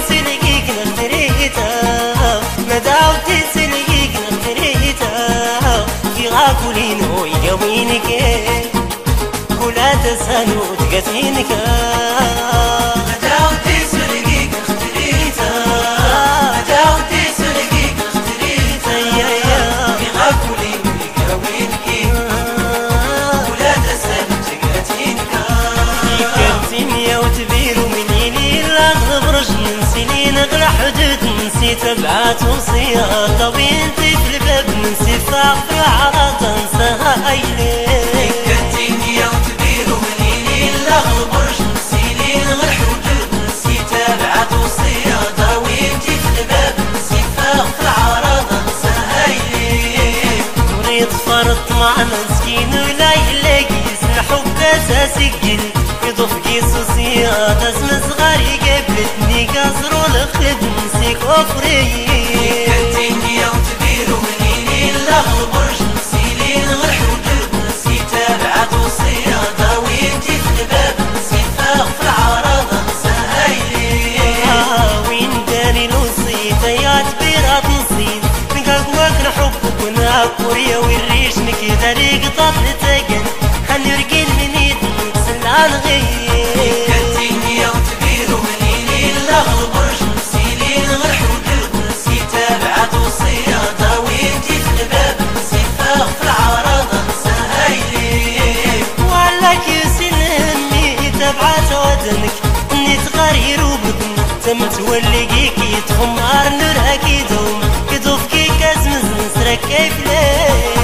تسلقيك نختريتها ما داودي تسلقيك نختريتها في غاكولين ويا وينك ولا تسهل وتقتينك ما داودي تسلقيك نختريتها ما داودي تسلقيك نختريتها في غاكولين ويا وينك ولا تسهل وتقتينك كنتيني وتبير ومنيني الاغلب رجل نسيني نغلى حدود نسي تبعات وصيادة وانتي في الباب نسي فاق في العراض انساها ايلي كنتيني وتبير ومنيني الاغلب رجل نسيني نغلى حدود نسي تبعات وصيادة وانتي في الباب نسي فاق في العراض انساها ايلي وريد فرط معنا مسكين ولا يلاقي الحب اساسي يضفكي سوسيادة اسم صغاري قبلتني قصر والخلد نسيك وفري كنتيني وتبير ومنيني الاغلب برج نسيلي نغر حدود نسي تابعات وصيادة وينتي في الباب نسي فاق في العراض انساها ايلي وين داري الوصية يا تبيرات نصيد نقاقواك نحبك وناكوريا والريش نكذا ريقطات نتاقن هنرقين من يدنا نغير كنتيني وتبير ومنيني الاغلب برج نسيلي نغر حدود نسي تابعات وصيادة وينتي في الباب نسي فاق في العراض انساها ايلي وعلاك يسين اني تابعات ودنك اني تغير وبدن تم تولقيك يتخمار نورها كيدوم كدوفكي كازمز نسرك كيف ليه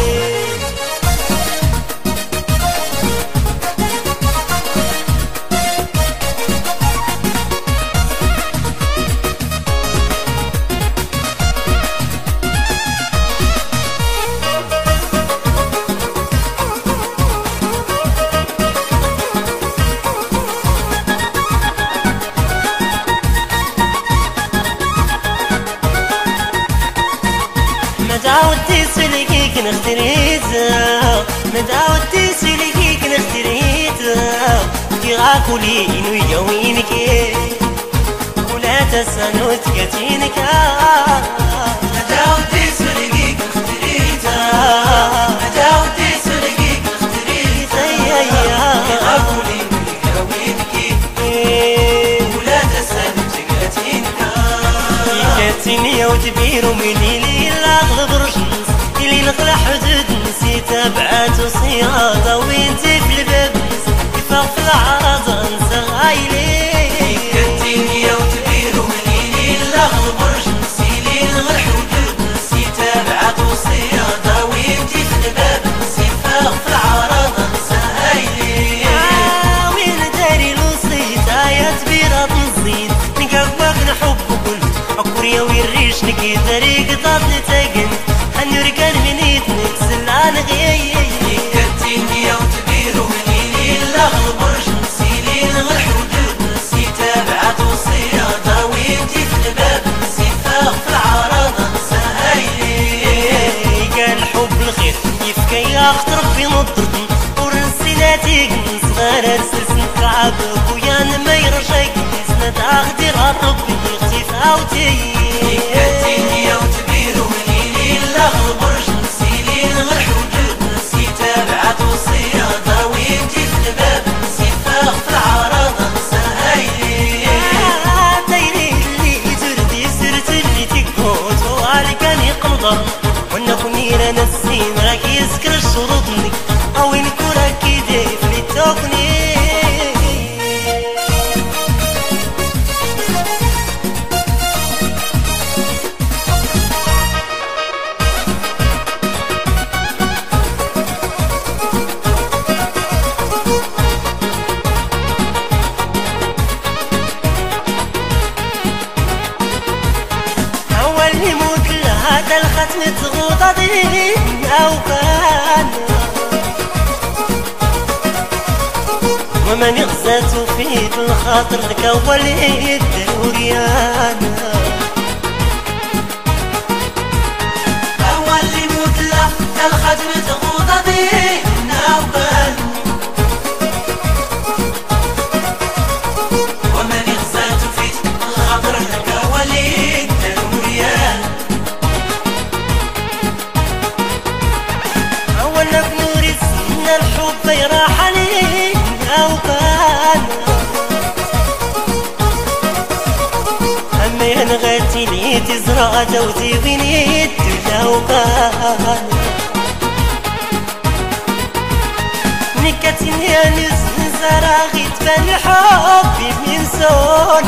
مداودي سلقيك نختريتها مداودي سلقيك نختريتها في غاكولين ويا وينك ولا تسأل وتقتينك مداودي سلقيك نختريتها مداودي سلقيك نختريتها في غاكولين ويا وينك ولا تسأل وتقتينك كتيني وتبير ومنيلي الاغلب رجنس اللي نخلع حدود نسي تابعات وصيادة وانتي في الباب نسي فاق في العراض انسى غايلي كنتيني وتبير ومنيلي الاغلب رجنس اللي نغلع حدود نسي تابعات وصيادة وانتي في الباب نسي فاق في العراض انسى غايلي وين داري الوصية يا تبيرات نزيد نقاقواك نحبك أكوريا ويريش نكي طريق طاطني تاقن هنرقان منيت نتسلع نغيي كنتيني وتبير ومنيني الاغلب برج نسيلي نغر حدود نسي تابعات وصيادة وينتي في الباب نسي فاق في العراض انساها ايلي قال حب الخير يفكي ياخد ربي نضرتن ورنسيناتي صغار ارسلسن كعبك ويا ما يرجعك سند اخدر ربي اوتي كنتيني وتبير ومنيني الاغلب برج نسيلي نغر حدود نسي تابعات وصيادة وينتي في الباب نسي فاق في العراض انساها ايلي دايري اللي تردي سرت اللي تقوت وعلي كان يقنضر وانا كنيرا نسين راك يسكر شروطني او انكو راكي دايف لي توكني هذا الختم تغوط ضيني أو كان ومن يغزات في الخاطر لك أول الدروريان أول يموت له الختم تغوط ضيني أو كان ومن يغزات في الخاطر بين غاتي لي تزرع توتي بيني الدلا وقال نكتني نزرع غيت بان الحب من سون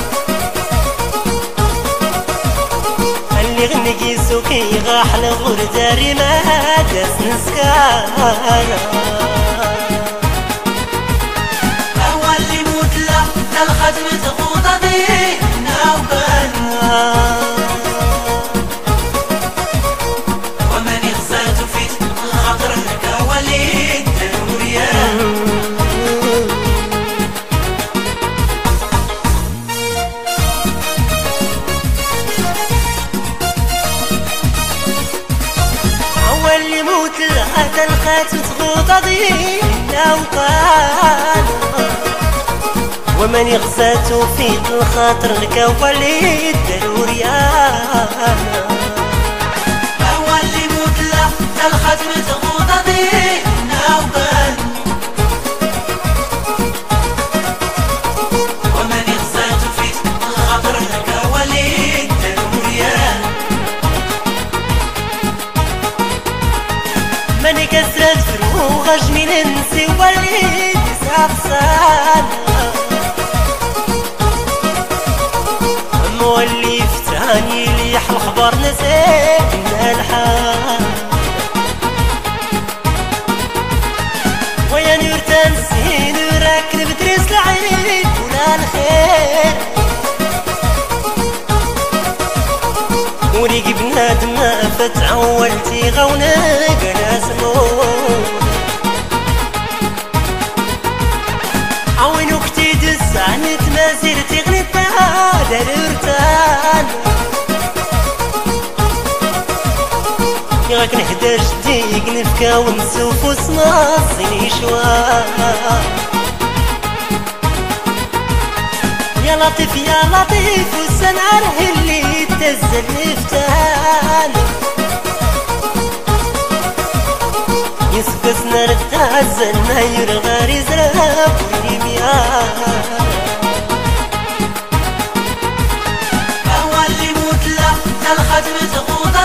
اللي غنقيسو كي غاح لغور داري ما داس نسكارا أول اللي مدلع الخدمة تغوط ضيق نوبان ومن يغزات فيت خاطر لك وليد الوريان اللي موت الهدى الخات تغوط ضيق وقال ومن يغزاتو في الخاطر لك وليد الوريان أول اللي موت له الختم تغوط ضيق وقال ومن يغزاتو في الخاطر لك وليد الوريان من كسرت فروغ من نسي وليد سابسان مولي فتاني لي الخبر نسينا الحال ويا نورتان سين راكن بدرس العيد ولا الخير وريق بنادم ما فتعولتي غونك انا سمون عوينو كتي دس عنت ما زرتي غنيت هذا الورتان ياك نهدر جديق نفكا ونسوف وصناصيني شوال يا لطيف يا لطيف وسنعره اللي تزل نفتان يسكسنا رتازل ما يرغاري زراب ونميان أول اللي موت له الختم تغوط